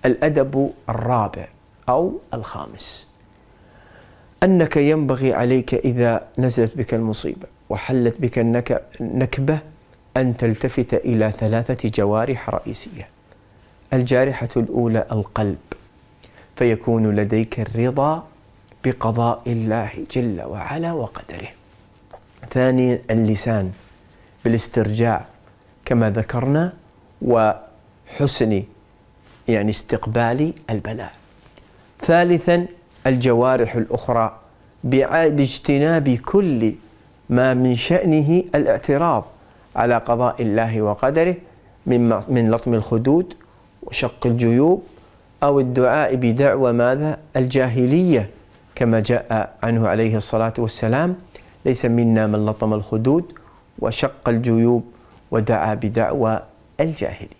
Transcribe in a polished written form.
الأدب الرابع أو الخامس، أنك ينبغي عليك إذا نزلت بك المصيبة وحلت بك النكبة أن تلتفت إلى 3 جوارح رئيسية. الجارحة الأولى القلب، فيكون لديك الرضا بقضاء الله جل وعلا وقدره. ثانيا اللسان بالاسترجاع كما ذكرنا وحسن استقبال البلاء. ثالثا الجوارح الأخرى باجتناب كل ما من شأنه الاعتراض على قضاء الله وقدره من لطم الخدود وشق الجيوب أو الدعاء بدعوى ماذا؟ الجاهلية، كما جاء عنه عليه الصلاة والسلام: ليس منا من لطم الخدود وشق الجيوب ودعا بدعوى الجاهلية.